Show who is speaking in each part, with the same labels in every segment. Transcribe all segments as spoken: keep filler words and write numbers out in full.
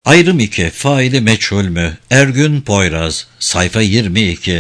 Speaker 1: Ayrım iki. Faili meçhul mü? Ergün Poyraz. Sayfa yirmi iki.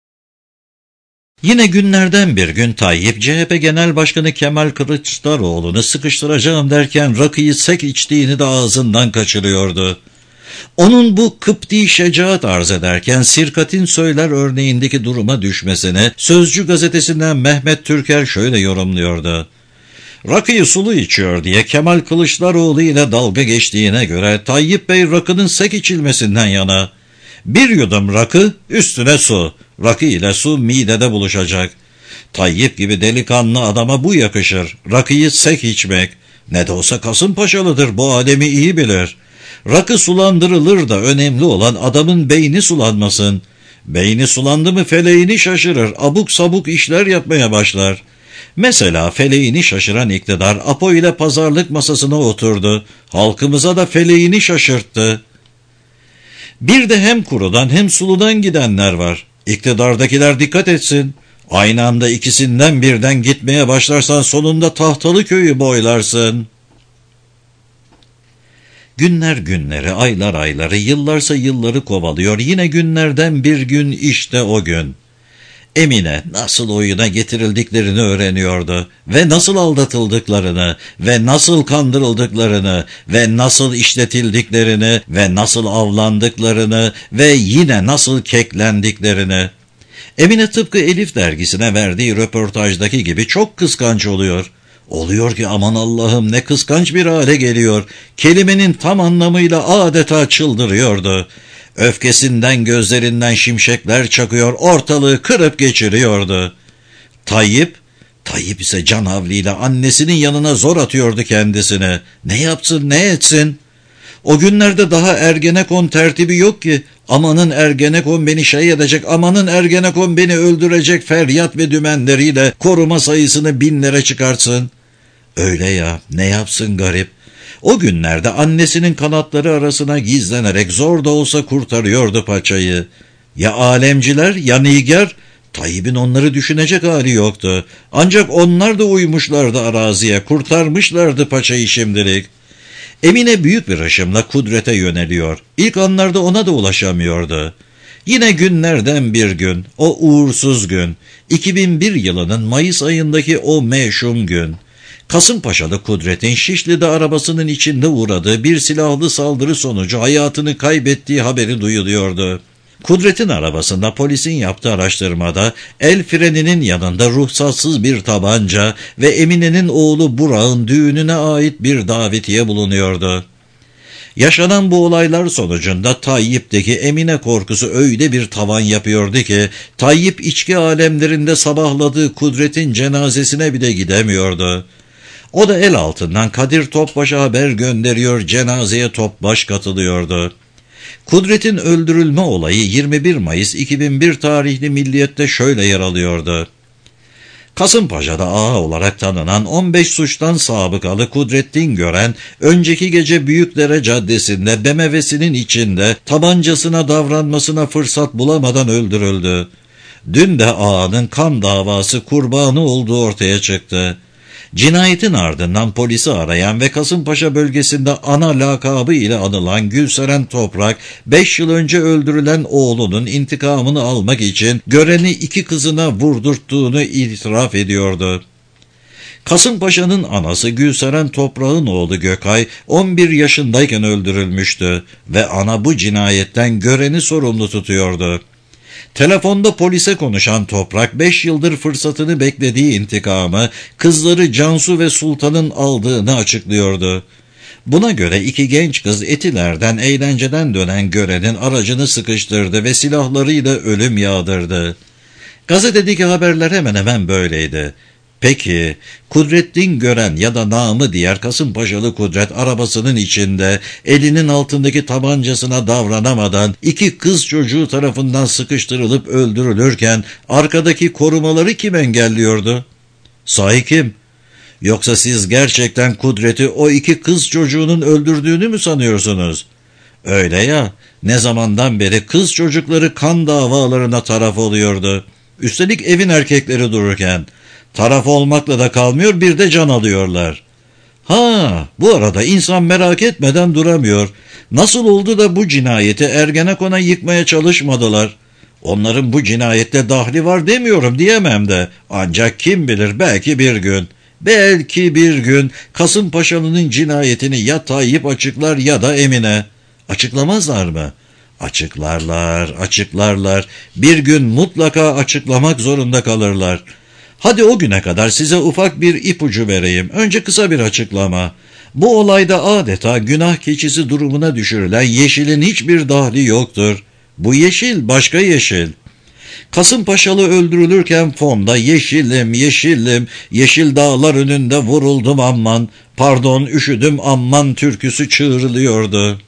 Speaker 1: Yine günlerden bir gün Tayyip, C H P Genel Başkanı Kemal Kılıçdaroğlu'nu sıkıştıracağım derken rakıyı sek içtiğini de ağzından kaçırıyordu. Onun bu kıpti şecaat arz ederken Sirkatin Söyler örneğindeki duruma düşmesini Sözcü gazetesinden Mehmet Türker şöyle yorumluyordu. Rakıyı sulu içiyor diye Kemal Kılıçdaroğlu ile dalga geçtiğine göre Tayyip Bey rakının sek içilmesinden yana. Bir yudum rakı, üstüne su. Rakı ile su midede buluşacak. Tayyip gibi delikanlı adama bu yakışır. Rakıyı sek içmek. Ne de olsa Kasımpaşalıdır, bu alemi iyi bilir. Rakı sulandırılır da önemli olan adamın beyni sulanmasın. Beyni sulandı mı feleğini şaşırır, abuk sabuk işler yapmaya başlar. Mesela feleğini şaşıran iktidar Apo ile pazarlık masasına oturdu. Halkımıza da feleğini şaşırttı. Bir de hem kurudan hem suludan gidenler var. İktidardakiler dikkat etsin. Aynı anda ikisinden birden gitmeye başlarsan sonunda Tahtalı Köyü boylarsın. Günler günleri, aylar ayları, yıllarsa yılları kovalıyor. Yine günlerden bir gün işte o gün. Emine nasıl oyuna getirildiklerini öğreniyordu ve nasıl aldatıldıklarını ve nasıl kandırıldıklarını ve nasıl işletildiklerini ve nasıl avlandıklarını ve yine nasıl keklendiklerini. Emine tıpkı Elif dergisine verdiği röportajdaki gibi çok kıskanç oluyor. Oluyor ki aman Allah'ım ne kıskanç bir hale geliyor. Kelimenin tam anlamıyla adeta çıldırıyordu. Öfkesinden gözlerinden şimşekler çakıyor, ortalığı kırıp geçiriyordu. Tayyip, Tayyip ise canhavliyle annesinin yanına zor atıyordu kendisini. Ne yapsın, ne etsin? O günlerde daha Ergenekon tertibi yok ki. Amanın Ergenekon beni şey edecek, amanın Ergenekon beni öldürecek feryat ve dümenleriyle koruma sayısını binlere çıkartsın. Öyle ya, ne yapsın garip? O günlerde annesinin kanatları arasına gizlenerek zor da olsa kurtarıyordu paçayı. Ya alemciler ya Nigar, Tayyip'in onları düşünecek hali yoktu. Ancak onlar da uymuşlardı araziye, kurtarmışlardı paçayı şimdilik. Emine büyük bir hışımla Kudret'e yöneliyor. İlk anlarda ona da ulaşamıyordu. Yine günlerden bir gün, o uğursuz gün, iki bin bir yılının Mayıs ayındaki o meşhum gün. Kasımpaşalı Kudret'in Şişli'de arabasının içinde uğradığı bir silahlı saldırı sonucu hayatını kaybettiği haberi duyuluyordu. Kudret'in arabasında polisin yaptığı araştırmada el freninin yanında ruhsatsız bir tabanca ve Emine'nin oğlu Burak'ın düğününe ait bir davetiye bulunuyordu. Yaşanan bu olaylar sonucunda Tayyip'teki Emine korkusu öyle bir tavan yapıyordu ki Tayyip içki alemlerinde sabahladığı Kudret'in cenazesine bile gidemiyordu. O da el altından Kadir Topbaş'a haber gönderiyor, cenazeye Topbaş katılıyordu. Kudret'in öldürülme olayı yirmi bir Mayıs iki bin bir tarihli Milliyet'te şöyle yer alıyordu. Kasımpaşa'da ağa olarak tanınan on beş suçtan sabıkalı Kudrettin Gören, önceki gece Büyükdere Caddesi'nde B M W'sinin içinde tabancasına davranmasına fırsat bulamadan öldürüldü. Dün de ağanın kan davası kurbanı olduğu ortaya çıktı. Cinayetin ardından polisi arayan ve Kasımpaşa bölgesinde ana lakabı ile anılan Gülseren Toprak, beş yıl önce öldürülen oğlunun intikamını almak için Gören'i iki kızına vurdurttuğunu itiraf ediyordu. Kasımpaşa'nın anası Gülseren Toprak'ın oğlu Gökay on bir yaşındayken öldürülmüştü ve ana bu cinayetten Gören'i sorumlu tutuyordu. Telefonda polise konuşan Toprak, beş yıldır fırsatını beklediği intikamı kızları Cansu ve Sultan'ın aldığını açıklıyordu. Buna göre iki genç kız Etiler'den eğlenceden dönen Gören'in aracını sıkıştırdı ve silahlarıyla ölüm yağdırdı. Gazetedeki haberler hemen hemen böyleydi. Peki, Kudrettin Gören ya da namı diğer Kasımpaşalı Kudret arabasının içinde elinin altındaki tabancasına davranamadan iki kız çocuğu tarafından sıkıştırılıp öldürülürken arkadaki korumaları kim engelliyordu? Sahi kim? Yoksa siz gerçekten Kudret'i o iki kız çocuğunun öldürdüğünü mü sanıyorsunuz? Öyle ya, ne zamandan beri kız çocukları kan davalarına taraf oluyordu. Üstelik evin erkekleri dururken. Taraf olmakla da kalmıyor, bir de can alıyorlar. Ha, bu arada insan merak etmeden duramıyor. Nasıl oldu da bu cinayeti Ergenekon'a yıkmaya çalışmadılar? Onların bu cinayette dahli var demiyorum, diyemem de. Ancak kim bilir, belki bir gün. Belki bir gün Kasımpaşalı'nın cinayetini ya Tayyip açıklar ya da Emine. Açıklamazlar mı? Açıklarlar, açıklarlar. Bir gün mutlaka açıklamak zorunda kalırlar. Hadi o güne kadar size ufak bir ipucu vereyim. Önce kısa bir açıklama. Bu olayda adeta günah keçisi durumuna düşürülen Yeşil'in hiçbir dahli yoktur. Bu Yeşil başka Yeşil. Kasımpaşalı öldürülürken fonda yeşilim, yeşilim, yeşil dağlar önünde vuruldum amman, pardon üşüdüm amman türküsü çığırılıyordu.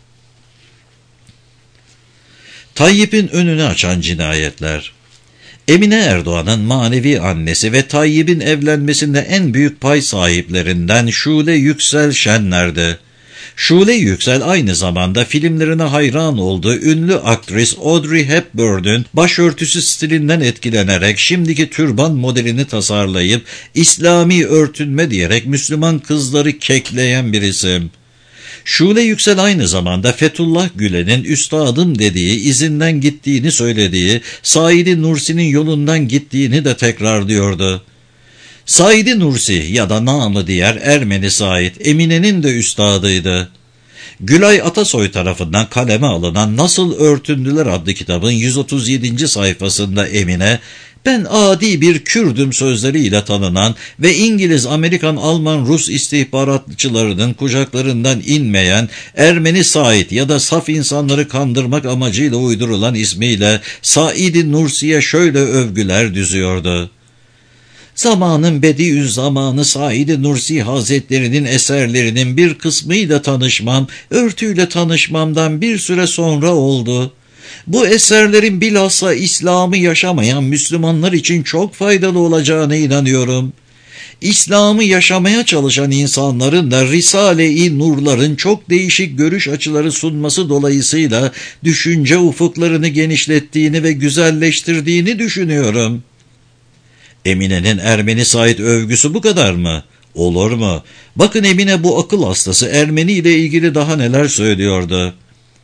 Speaker 1: Tayyip'in önünü açan cinayetler. Emine Erdoğan'ın manevi annesi ve Tayyip'in evlenmesinde en büyük pay sahiplerinden Şule Yüksel Şenler'di. Şule Yüksel aynı zamanda filmlerine hayran olduğu ünlü aktris Audrey Hepburn'un başörtüsü stilinden etkilenerek şimdiki türban modelini tasarlayıp İslami örtünme diyerek Müslüman kızları kekleyen bir isim. Şule Yüksel aynı zamanda Fethullah Gülen'in üstadım dediği, izinden gittiğini söylediği, Said Nursi'nin yolundan gittiğini de tekrarlıyordu. Said Nursi ya da namı diğer Ermeni Said, Emine'nin de üstadıydı. Gülay Atasoy tarafından kaleme alınan Nasıl Örtündüler adlı kitabın yüz otuz yedinci sayfasında Emine, ben adi bir Kürdüm sözleriyle tanınan ve İngiliz, Amerikan, Alman, Rus istihbaratçılarının kucaklarından inmeyen Ermeni Said ya da saf insanları kandırmak amacıyla uydurulan ismiyle Said Nursi'ye şöyle övgüler düzüyordu. Zamanın Bediüzzamanı Said Nursi Hazretleri'nin eserlerinin bir kısmıyla tanışmam, örtüyle tanışmamdan bir süre sonra oldu. Bu eserlerin bilhassa İslam'ı yaşamayan Müslümanlar için çok faydalı olacağına inanıyorum. İslam'ı yaşamaya çalışan insanların da Risale-i Nurların çok değişik görüş açıları sunması dolayısıyla düşünce ufuklarını genişlettiğini ve güzelleştirdiğini düşünüyorum. Emine'nin Ermeni Said övgüsü bu kadar mı? Olur mu? Bakın Emine bu akıl hastası Ermeni ile ilgili daha neler söylüyordu.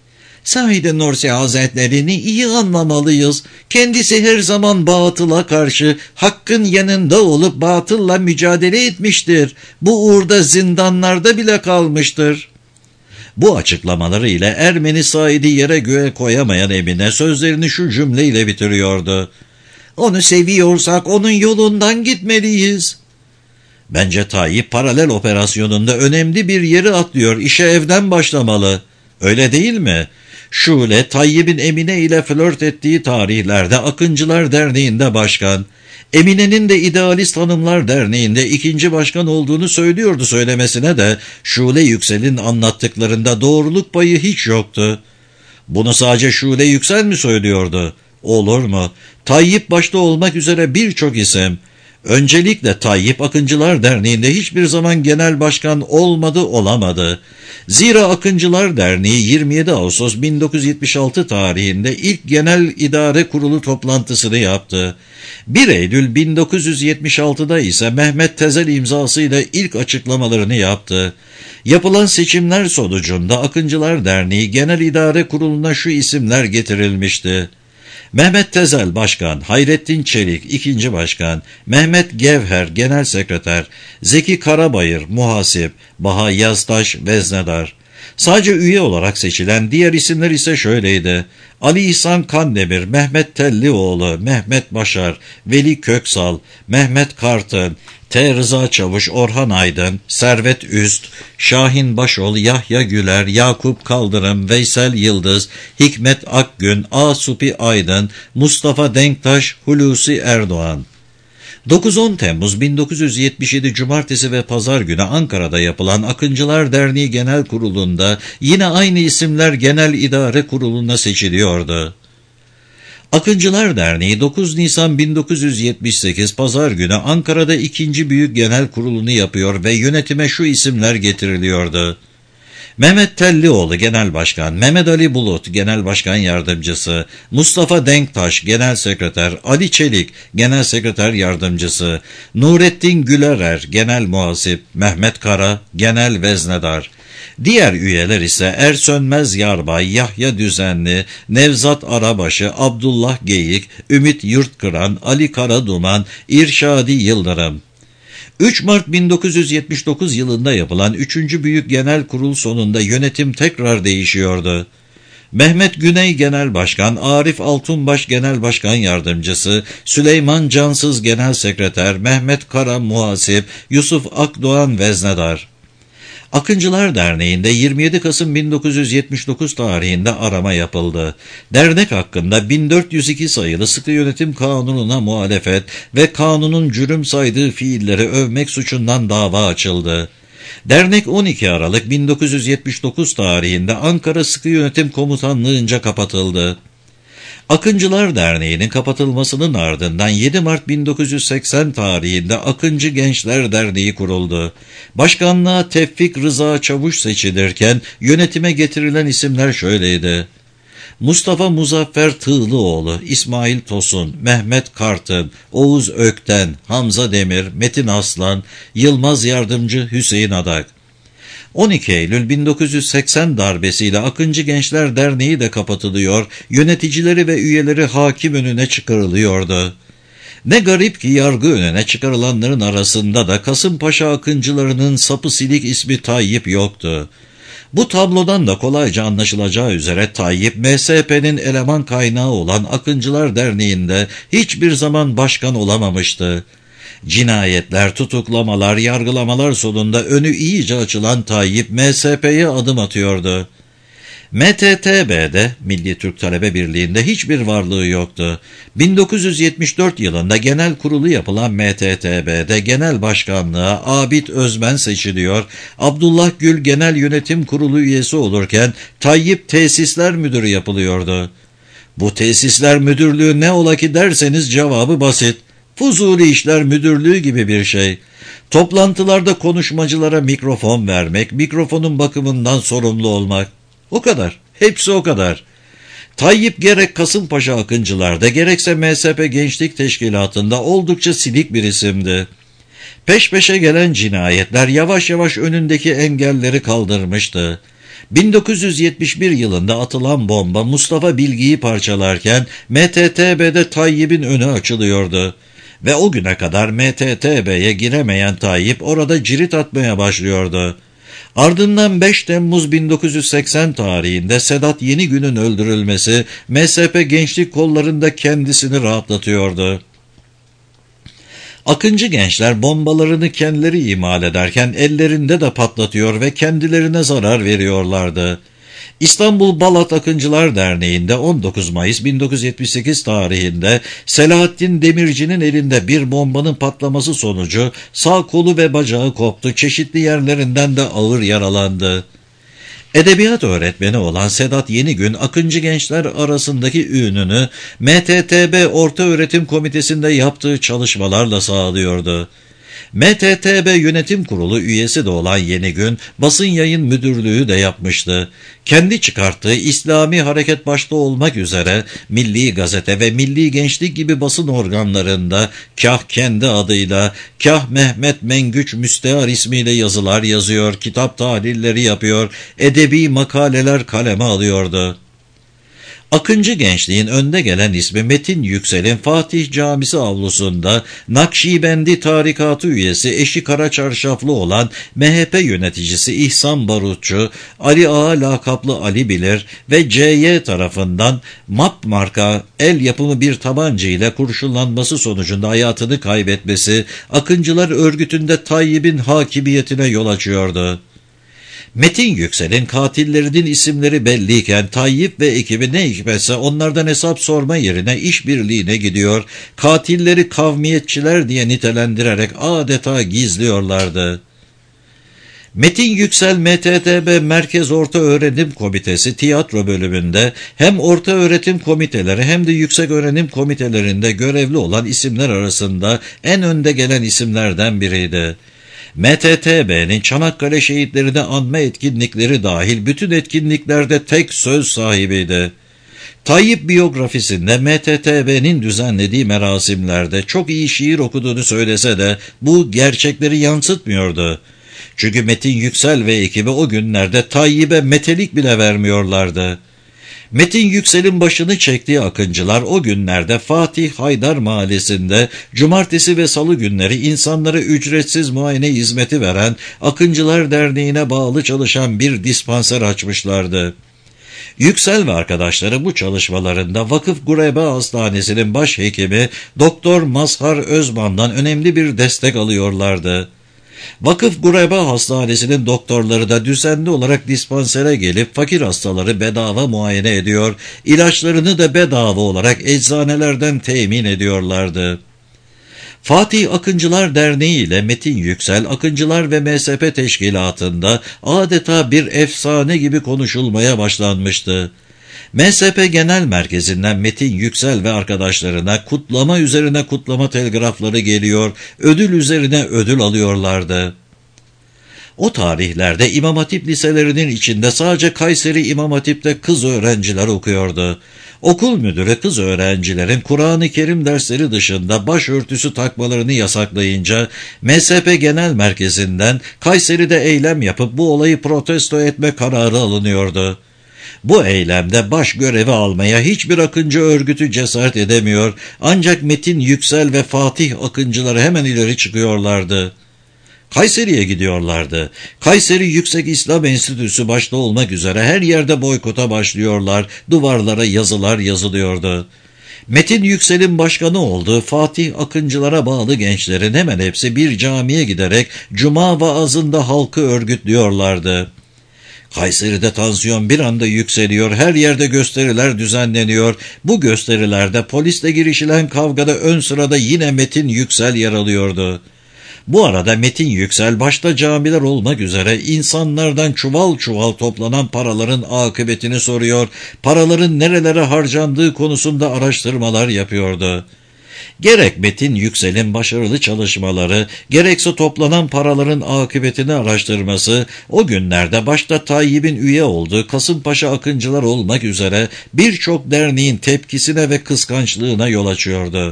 Speaker 1: Said Nursi Hazretlerini iyi anlamalıyız. Kendisi her zaman batıla karşı hakkın yanında olup batılla mücadele etmiştir. Bu uğurda zindanlarda bile kalmıştır. Bu açıklamaları ile Ermeni Said'i yere göğe koyamayan Emine sözlerini şu cümleyle bitiriyordu. Onu seviyorsak onun yolundan gitmeliyiz. Bence Tayyip paralel operasyonunda önemli bir yeri atlıyor. İşe evden başlamalı. Öyle değil mi? Şule, Tayyip'in Emine ile flört ettiği tarihlerde Akıncılar Derneği'nde başkan, Emine'nin de İdealist Hanımlar Derneği'nde ikinci başkan olduğunu söylüyordu söylemesine de Şule Yüksel'in anlattıklarında doğruluk payı hiç yoktu. Bunu sadece Şule Yüksel mi söylüyordu? Olur mu? Tayyip başta olmak üzere birçok isim. Öncelikle Tayyip Akıncılar Derneği'nde hiçbir zaman genel başkan olmadı, olamadı. Zira Akıncılar Derneği yirmi yedi Ağustos bin dokuz yüz yetmiş altı tarihinde ilk genel idare kurulu toplantısını yaptı. bir Eylül bin dokuz yüz yetmiş altıda ise Mehmet Tezel imzasıyla ilk açıklamalarını yaptı. Yapılan seçimler sonucunda Akıncılar Derneği Genel İdare Kurulu'na şu isimler getirilmişti. Mehmet Tezel Başkan, Hayrettin Çelik ikinci Başkan, Mehmet Gevher Genel Sekreter, Zeki Karabayır Muhasip, Baha Yaztaş Veznedar. Sadece üye olarak seçilen diğer isimler ise şöyleydi. Ali İhsan Kandemir, Mehmet Tellioğlu, Mehmet Başar, Veli Köksal, Mehmet Kartın, T. Rıza Çavuş, Orhan Aydın, Servet Üst, Şahin Başol, Yahya Güler, Yakup Kaldırım, Veysel Yıldız, Hikmet Akgün, A. Supi Aydın, Mustafa Denktaş, Hulusi Erdoğan. dokuz on Temmuz bin dokuz yüz yetmiş yedi Cumartesi ve Pazar günü Ankara'da yapılan Akıncılar Derneği Genel Kurulu'nda yine aynı isimler Genel İdare Kurulu'na seçiliyordu. Akıncılar Derneği dokuz Nisan bin dokuz yüz yetmiş sekiz Pazar günü Ankara'da ikinci büyük genel kurulunu yapıyor ve yönetime şu isimler getiriliyordu. Mehmet Tellioğlu Genel Başkan, Mehmet Ali Bulut Genel Başkan Yardımcısı, Mustafa Denktaş Genel Sekreter, Ali Çelik Genel Sekreter Yardımcısı, Nurettin Gülerer Genel Muhasip, Mehmet Kara Genel Veznedar. Diğer üyeler ise Ersönmez Yarbay, Yahya Düzenli, Nevzat Arabaşı, Abdullah Geyik, Ümit Yurtkıran, Ali Karaduman, İrşadi Yıldırım. üç Mart bin dokuz yüz yetmiş dokuz yılında yapılan üçüncü Büyük Genel Kurul sonunda yönetim tekrar değişiyordu. Mehmet Güney Genel Başkan, Arif Altunbaş Genel Başkan Yardımcısı, Süleyman Cansız Genel Sekreter, Mehmet Kara Muhasip, Yusuf Akdoğan Veznedar. Akıncılar Derneği'nde yirmi yedi Kasım bin dokuz yüz yetmiş dokuz tarihinde arama yapıldı. Dernek hakkında bin dört yüz iki sayılı Sıkı Yönetim Kanunu'na muhalefet ve kanunun cürüm saydığı fiilleri övmek suçundan dava açıldı. Dernek on iki Aralık bin dokuz yüz yetmiş dokuz tarihinde Ankara Sıkı Yönetim Komutanlığı'nca kapatıldı. Akıncılar Derneği'nin kapatılmasının ardından yedi Mart bin dokuz yüz seksen tarihinde Akıncı Gençler Derneği kuruldu. Başkanlığa Tevfik Rıza Çavuş seçilirken yönetime getirilen isimler şöyleydi: Mustafa Muzaffer Tığlıoğlu, İsmail Tosun, Mehmet Kartın, Oğuz Ökten, Hamza Demir, Metin Aslan, Yılmaz Yardımcı, Hüseyin Adak. on iki Eylül bin dokuz yüz seksen darbesiyle Akıncı Gençler Derneği de kapatılıyor, yöneticileri ve üyeleri hakim önüne çıkarılıyordu. Ne garip ki yargı önüne çıkarılanların arasında da Kasımpaşa Akıncılarının sapı silik ismi Tayyip yoktu. Bu tablodan da kolayca anlaşılacağı üzere Tayyip, M S P'nin eleman kaynağı olan Akıncılar Derneği'nde hiçbir zaman başkan olamamıştı. Cinayetler, tutuklamalar, yargılamalar sonunda önü iyice açılan Tayyip, M S P'ye adım atıyordu. M T T B'de, Milli Türk Talebe Birliği'nde hiçbir varlığı yoktu. bin dokuz yüz yetmiş dört yılında genel kurulu yapılan M T T B'de genel başkanlığa Abid Özmen seçiliyor, Abdullah Gül genel yönetim kurulu üyesi olurken Tayyip tesisler müdürü yapılıyordu. Bu tesisler müdürlüğü ne ola ki derseniz cevabı basit. Fuzuli işler müdürlüğü gibi bir şey. Toplantılarda konuşmacılara mikrofon vermek, mikrofonun bakımından sorumlu olmak. O kadar. Hepsi o kadar. Tayyip gerek Kasımpaşa Akıncılar'da gerekse M S P Gençlik Teşkilatı'nda oldukça silik bir isimdi. Peş peşe gelen cinayetler yavaş yavaş önündeki engelleri kaldırmıştı. bin dokuz yüz yetmiş bir yılında atılan bomba Mustafa Bilgi'yi parçalarken M T T B'de Tayyip'in önü açılıyordu. Ve o güne kadar M T T B'ye giremeyen Tayyip orada cirit atmaya başlıyordu. Ardından beş Temmuz bin dokuz yüz seksen tarihinde Sedat Yenigün'ün öldürülmesi M S P gençlik kollarında kendisini rahatlatıyordu. Akıncı gençler bombalarını kendileri imal ederken ellerinde de patlatıyor ve kendilerine zarar veriyorlardı. İstanbul Balat Akıncılar Derneği'nde on dokuz Mayıs bin dokuz yüz yetmiş sekiz tarihinde Selahattin Demirci'nin elinde bir bombanın patlaması sonucu sağ kolu ve bacağı koptu, çeşitli yerlerinden de ağır yaralandı. Edebiyat öğretmeni olan Sedat Yenigün, Akıncı gençler arasındaki ününü M T T B Ortaöğretim Komitesi'nde yaptığı çalışmalarla sağlıyordu. M T T B Yönetim Kurulu üyesi de olan Yenigün, basın yayın müdürlüğü de yapmıştı. Kendi çıkarttığı İslami Hareket başta olmak üzere Milli Gazete ve Milli Gençlik gibi basın organlarında kah kendi adıyla, kah Mehmet Mengüç Müstehar ismiyle yazılar yazıyor, kitap tahlilleri yapıyor, edebi makaleler kaleme alıyordu. Akıncı gençliğin önde gelen ismi Metin Yüksel'in Fatih Camisi avlusunda Nakşibendi tarikatı üyesi, eşi kara çarşaflı olan M H P yöneticisi İhsan Barutçu, Ali Ağa lakaplı Ali Bilir ve C Y tarafından M A P marka el yapımı bir tabanca ile kurşunlanması sonucunda hayatını kaybetmesi Akıncılar örgütünde Tayyip'in hakimiyetine yol açıyordu. Metin Yüksel'in katillerinin isimleri belliyken Tayyip ve ekibi ne hikmetse onlardan hesap sorma yerine işbirliğine gidiyor, katilleri kavmiyetçiler diye nitelendirerek adeta gizliyorlardı. Metin Yüksel M T T B Merkez Ortaöğretim Komitesi tiyatro bölümünde hem ortaöğretim komiteleri hem de yüksek öğrenim komitelerinde görevli olan isimler arasında en önde gelen isimlerden biriydi. M T T B'nin Çanakkale şehitlerini anma etkinlikleri dahil bütün etkinliklerde tek söz sahibiydi. Tayyip biyografisinde M T T B'nin düzenlediği merasimlerde çok iyi şiir okuduğunu söylese de bu gerçekleri yansıtmıyordu. Çünkü Metin Yüksel ve ekibi o günlerde Tayyip'e metelik bile vermiyorlardı. Metin Yüksel'in başını çektiği akıncılar o günlerde Fatih Haydar Mahallesi'nde cumartesi ve salı günleri insanlara ücretsiz muayene hizmeti veren Akıncılar Derneği'ne bağlı çalışan bir dispanser açmışlardı. Yüksel ve arkadaşları bu çalışmalarında Vakıf Gurebe Hastanesi'nin başhekimi Doktor Mazhar Özman'dan önemli bir destek alıyorlardı. Vakıf Gurebe Hastanesi'nin doktorları da düzenli olarak dispansere gelip fakir hastaları bedava muayene ediyor, ilaçlarını da bedava olarak eczanelerden temin ediyorlardı. Fatih Akıncılar Derneği ile Metin Yüksel, Akıncılar ve M S P teşkilatında adeta bir efsane gibi konuşulmaya başlanmıştı. M S P Genel Merkezi'nden Metin Yüksel ve arkadaşlarına kutlama üzerine kutlama telgrafları geliyor, ödül üzerine ödül alıyorlardı. O tarihlerde İmam Hatip liselerinin içinde sadece Kayseri İmam Hatip'te kız öğrenciler okuyordu. Okul müdürü kız öğrencilerin Kur'an-ı Kerim dersleri dışında başörtüsü takmalarını yasaklayınca M S P Genel Merkezi'nden Kayseri'de eylem yapıp bu olayı protesto etme kararı alınıyordu. Bu eylemde baş görevi almaya hiçbir akıncı örgütü cesaret edemiyor, ancak Metin Yüksel ve Fatih Akıncıları hemen ileri çıkıyorlardı. Kayseri'ye gidiyorlardı. Kayseri Yüksek İslam Enstitüsü başta olmak üzere her yerde boykota başlıyorlar, duvarlara yazılar yazılıyordu. Metin Yüksel'in başkanı olduğu Fatih Akıncılara bağlı gençlerin hemen hepsi bir camiye giderek cuma vaazında halkı örgütlüyorlardı. Kayseri'de tansiyon bir anda yükseliyor, her yerde gösteriler düzenleniyor. Bu gösterilerde polisle girişilen kavgada ön sırada yine Metin Yüksel yer alıyordu. Bu arada Metin Yüksel başta camiler olmak üzere insanlardan çuval çuval toplanan paraların akıbetini soruyor, paraların nerelere harcandığı konusunda araştırmalar yapıyordu. Gerek Metin Yüksel'in başarılı çalışmaları, gerekse toplanan paraların akıbetini araştırması, o günlerde başta Tayyip'in üye olduğu Kasımpaşa Akıncılar olmak üzere birçok derneğin tepkisine ve kıskançlığına yol açıyordu.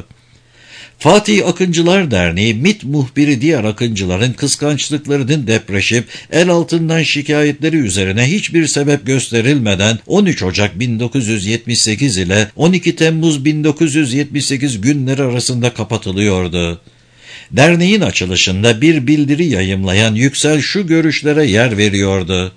Speaker 1: Fatih Akıncılar Derneği, MİT muhbiri diğer akıncıların kıskançlıklarının depreşip el altından şikayetleri üzerine hiçbir sebep gösterilmeden on üç Ocak bin dokuz yüz yetmiş sekiz ile on iki Temmuz bin dokuz yüz yetmiş sekiz günleri arasında kapatılıyordu. Derneğin açılışında bir bildiri yayımlayan Yüksel şu görüşlere yer veriyordu.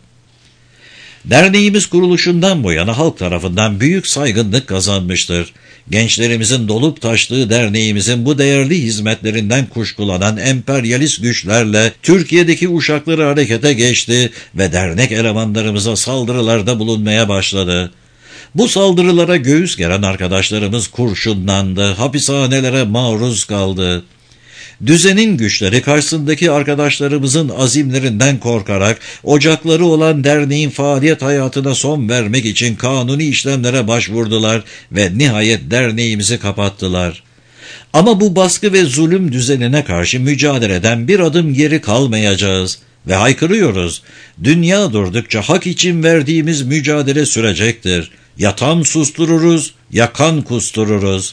Speaker 1: Derneğimiz kuruluşundan bu yana halk tarafından büyük saygınlık kazanmıştır. Gençlerimizin dolup taştığı derneğimizin bu değerli hizmetlerinden kuşkulanan emperyalist güçlerle Türkiye'deki uşakları harekete geçti ve dernek elemanlarımıza saldırılarda bulunmaya başladı. Bu saldırılara göğüs geren arkadaşlarımız kurşunlandı, hapishanelere maruz kaldı. Düzenin güçleri karşısındaki arkadaşlarımızın azimlerinden korkarak ocakları olan derneğin faaliyet hayatına son vermek için kanuni işlemlere başvurdular ve nihayet derneğimizi kapattılar. Ama bu baskı ve zulüm düzenine karşı mücadeleden bir adım geri kalmayacağız ve haykırıyoruz. Dünya durdukça hak için verdiğimiz mücadele sürecektir. Ya tam sustururuz ya kan kustururuz.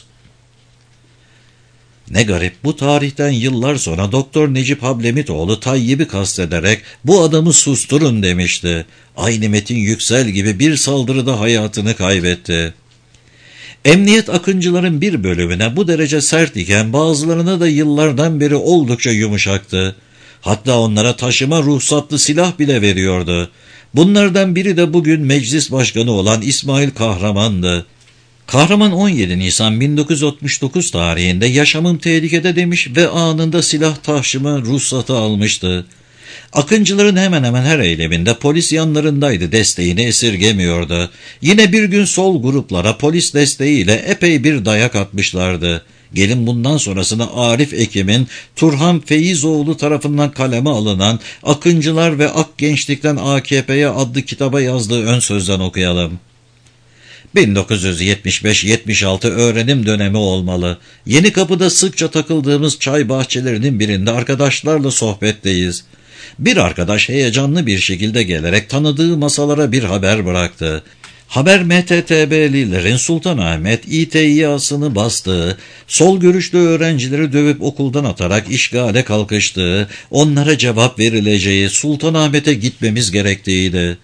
Speaker 1: Ne garip, bu tarihten yıllar sonra Doktor Necip Hablemitoğlu Tayyip'i kastederek bu adamı susturun demişti. Aynı Metin Yüksel gibi bir saldırıda hayatını kaybetti. Emniyet akıncıların bir bölümüne bu derece sert iken bazılarına da yıllardan beri oldukça yumuşaktı. Hatta onlara taşıma ruhsatlı silah bile veriyordu. Bunlardan biri de bugün meclis başkanı olan İsmail Kahraman'dı. Kahraman on yedi Nisan bin dokuz yüz altmış dokuz tarihinde yaşamım tehlikede demiş ve anında silah taşıma ruhsatı almıştı. Akıncıların hemen hemen her eyleminde polis yanlarındaydı, desteğini esirgemiyordu. Yine bir gün sol gruplara polis desteğiyle epey bir dayak atmışlardı. Gelin bundan sonrasını Arif Ekim'in Turhan Feyizoğlu tarafından kaleme alınan Akıncılar ve Ak Gençlikten A K P'ye adlı kitaba yazdığı ön sözden okuyalım. bin dokuz yüz yetmiş beş yetmiş altı öğrenim dönemi olmalı. Yenikapı'da sıkça takıldığımız çay bahçelerinin birinde arkadaşlarla sohbetteyiz. Bir arkadaş heyecanlı bir şekilde gelerek tanıdığı masalara bir haber bıraktı. Haber M T T B'lilerin Sultanahmet İ T İA'sını bastığı, sol görüşlü öğrencileri dövüp okuldan atarak işgale kalkıştığı, onlara cevap verileceği, Sultanahmet'e gitmemiz gerektiğiydi.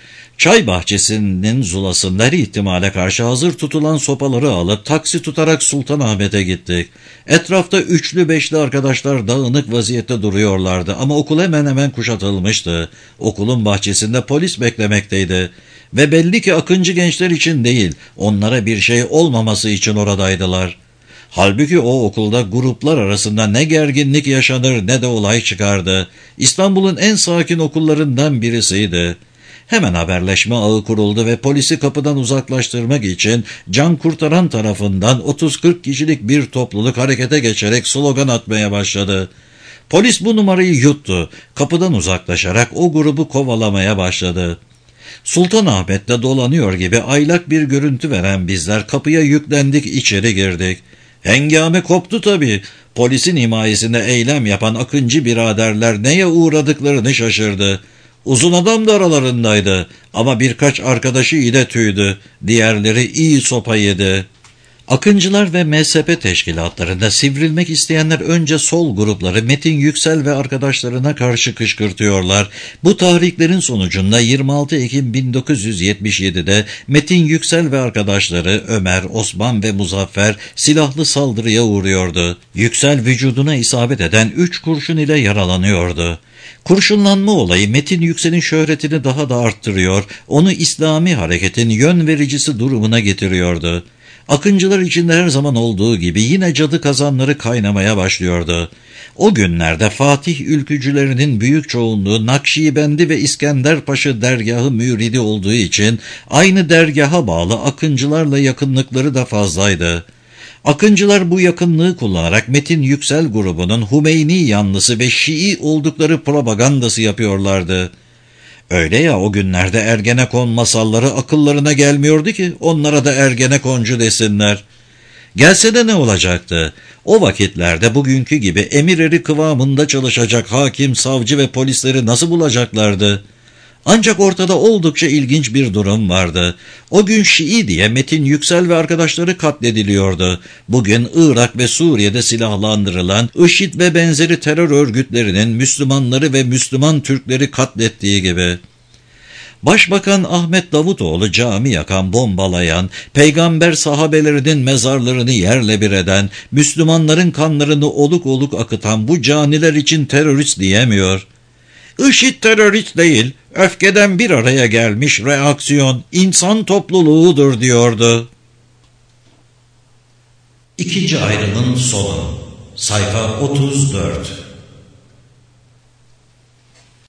Speaker 1: Çay bahçesinin zulasında her ihtimale karşı hazır tutulan sopaları alıp taksi tutarak Sultanahmet'e gittik. Etrafta üçlü beşli arkadaşlar dağınık vaziyette duruyorlardı ama okul hemen hemen kuşatılmıştı. Okulun bahçesinde polis beklemekteydi. Ve belli ki akıncı gençler için değil, onlara bir şey olmaması için oradaydılar. Halbuki o okulda gruplar arasında ne gerginlik yaşanır ne de olay çıkardı. İstanbul'un en sakin okullarından birisiydi. Hemen haberleşme ağı kuruldu ve polisi kapıdan uzaklaştırmak için can kurtaran tarafından otuz kırk kişilik bir topluluk harekete geçerek slogan atmaya başladı. Polis bu numarayı yuttu. Kapıdan uzaklaşarak o grubu kovalamaya başladı. Sultanahmet'te dolanıyor gibi aylak bir görüntü veren bizler kapıya yüklendik, içeri girdik. Hengame koptu tabii. Polisin himayesinde eylem yapan akıncı biraderler neye uğradıklarını şaşırdı. Uzun adam da aralarındaydı ama birkaç arkadaşı ile tüydü. Diğerleri iyi sopa yedi. Akıncılar ve mezhepe teşkilatlarında sivrilmek isteyenler önce sol grupları Metin Yüksel ve arkadaşlarına karşı kışkırtıyorlar. Bu tahriklerin sonucunda yirmi altı Ekim bin dokuz yüz yetmiş yedi'de Metin Yüksel ve arkadaşları Ömer, Osman ve Muzaffer silahlı saldırıya uğruyordu. Yüksel vücuduna isabet eden üç kurşun ile yaralanıyordu. Kurşunlanma olayı Metin Yüksel'in şöhretini daha da arttırıyor, onu İslami hareketin yön vericisi durumuna getiriyordu. Akıncılar içinde her zaman olduğu gibi yine cadı kazanları kaynamaya başlıyordu. O günlerde Fatih ülkücülerinin büyük çoğunluğu Nakşibendi ve İskenderpaşa dergahı müridi olduğu için aynı dergaha bağlı akıncılarla yakınlıkları da fazlaydı. Akıncılar bu yakınlığı kullanarak Metin Yüksel grubunun Hümeyni yanlısı ve Şii oldukları propagandası yapıyorlardı. Öyle ya, o günlerde Ergenekon masalları akıllarına gelmiyordu ki onlara da Ergenekoncu desinler. Gelse de ne olacaktı? O vakitlerde bugünkü gibi emir eri kıvamında çalışacak hakim, savcı ve polisleri nasıl bulacaklardı? Ancak ortada oldukça ilginç bir durum vardı. O gün Şii diye Metin Yüksel ve arkadaşları katlediliyordu. Bugün Irak ve Suriye'de silahlandırılan IŞİD ve benzeri terör örgütlerinin Müslümanları ve Müslüman Türkleri katlettiği gibi. Başbakan Ahmet Davutoğlu cami yakan, bombalayan, peygamber sahabelerinin mezarlarını yerle bir eden, Müslümanların kanlarını oluk oluk akıtan bu caniler için terörist diyemiyor. IŞİD terörist değil, öfkeden bir araya gelmiş reaksiyon, insan topluluğudur diyordu. İkinci ayrımın sonu. Sayfa otuz dört.